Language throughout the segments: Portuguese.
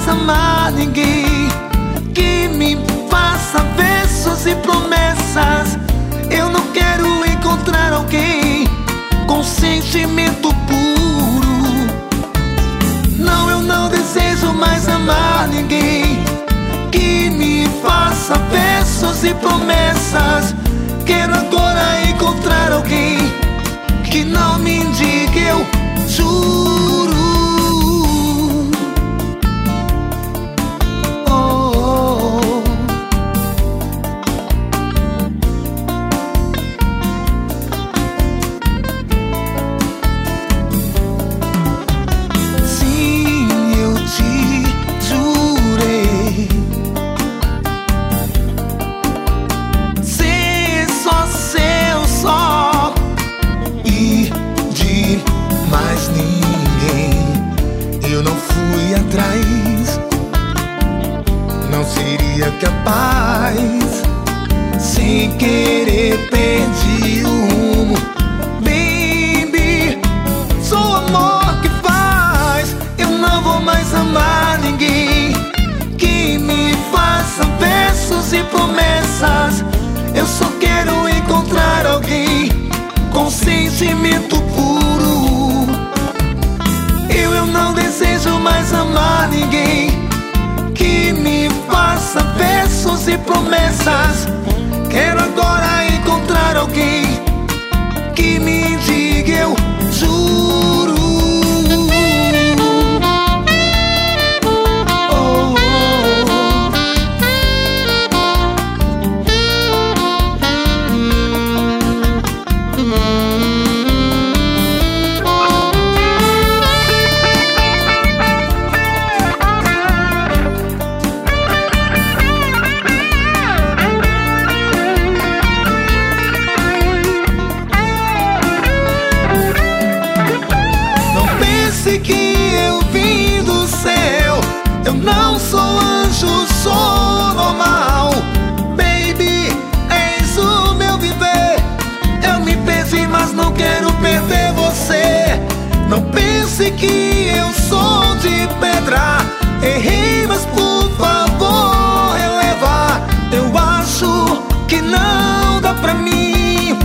mais amar ninguém, que me faça versos e promessas. Eu não quero encontrar alguém com sentimento puro. Não, eu não desejo mais amar ninguém, que me faça versos e promessas. Quero agora encontrar alguém que não me indique, eu juro. Eu não fui atrás, não seria capaz. Sem querer perdi o rumo. Baby, sou o amor que faz. Eu não vou mais amar ninguém que me faça versos e promessas. Eu só quero encontrar alguém com sentimento puro. Eu não desejo mais amar ninguém que me faça versos e promessas. Quero agora encontrar alguém que me diga, eu juro. Que eu vim do céu, eu não sou anjo, sou normal. Baby, és o meu viver. Eu me perdi, mas não quero perder você. Não pense que eu sou de pedra. Errei, mas por favor releva. Eu acho que não dá pra mim.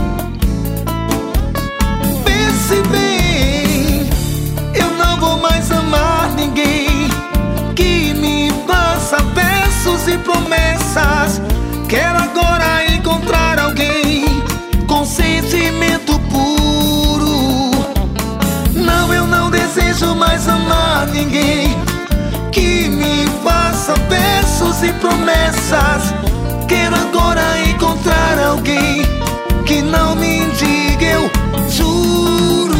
Pense bem, eu não vou mais amar ninguém que me faça versos e promessas. Quero agora encontrar alguém com sentimento puro. Não, eu não desejo mais amar ninguém que me faça versos e promessas. Quero agora encontrar alguém que não me diga, eu juro.